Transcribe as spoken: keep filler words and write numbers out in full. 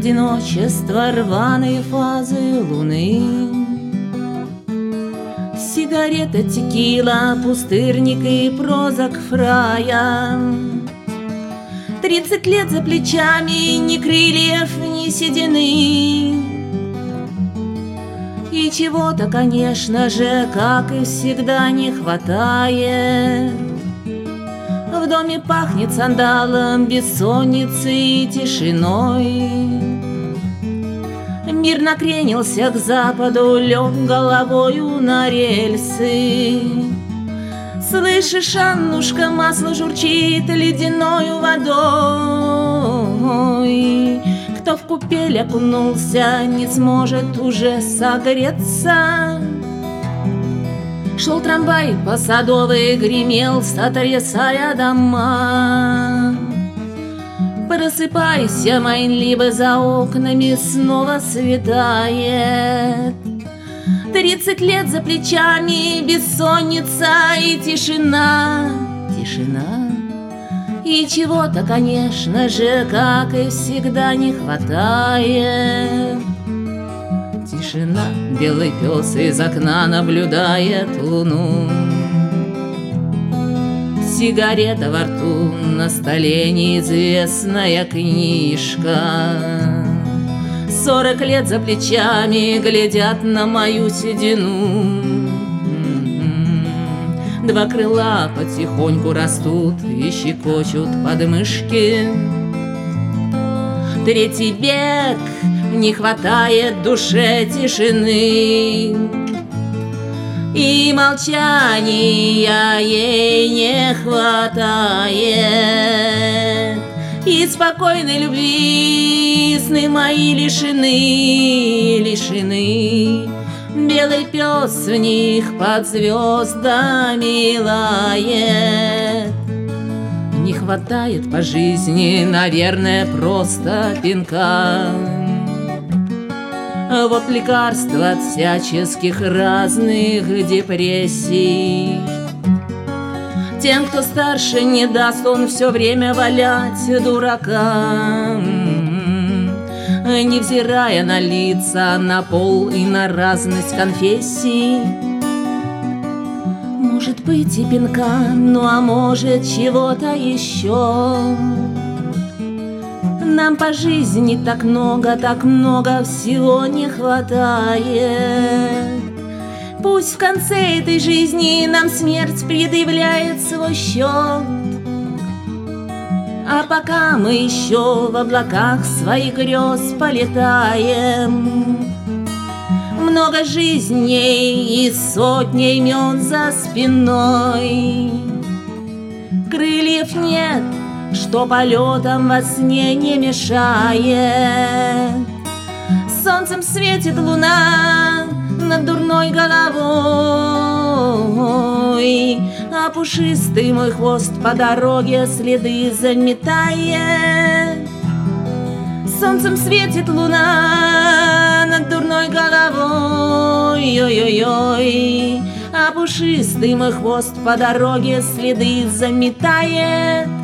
одиночества рваные фазы луны. Сигарета, текила, пустырник и прозак фрая. Тридцать лет за плечами, ни крыльев, ни седины. И чего-то, конечно же, как и всегда, не хватает. В доме пахнет сандалом, бессонницей и тишиной. Мир накренился к западу, лег головою на рельсы. Слышишь, Аннушка, масло журчит ледяною водой. Кто в купель окунулся, не сможет уже согреться. Шел трамвай по Садовой, гремел, сотрясая дома. Просыпайся, Майн, либо за окнами снова светает. Тридцать лет за плечами, бессонница и тишина. Тишина. И чего-то, конечно же, как и всегда, не хватает. Тишина. Белый пес из окна наблюдает луну. Сигарета во рту, на столе неизвестная книжка. Сорок лет за плечами глядят на мою седину. Два крыла потихоньку растут и щекочут подмышки. Третий век, не хватает душе тишины. И молчания ей не хватает. И спокойной любви сны мои лишены, лишены. Белый пес в них под звездами лает. Не хватает по жизни, наверное, просто пинка. Вот лекарство от всяческих разных депрессий. Тем, кто старше, не даст он все время валять дурака, невзирая на лица, на пол и на разность конфессий. Может быть и пинка, ну а может чего-то еще. Нам по жизни так много, так много всего не хватает. Пусть в конце этой жизни нам смерть предъявляет свой счет. А пока мы еще в облаках своих грез полетаем, много жизней и сотни имен за спиной. Крыльев нет, что полетам во сне не мешает. Солнцем светит луна над дурной головой, а пушистый мой хвост по дороге следы заметает. Солнцем светит луна над дурной головой, ой-ой-ой, а пушистый мой хвост по дороге следы заметает.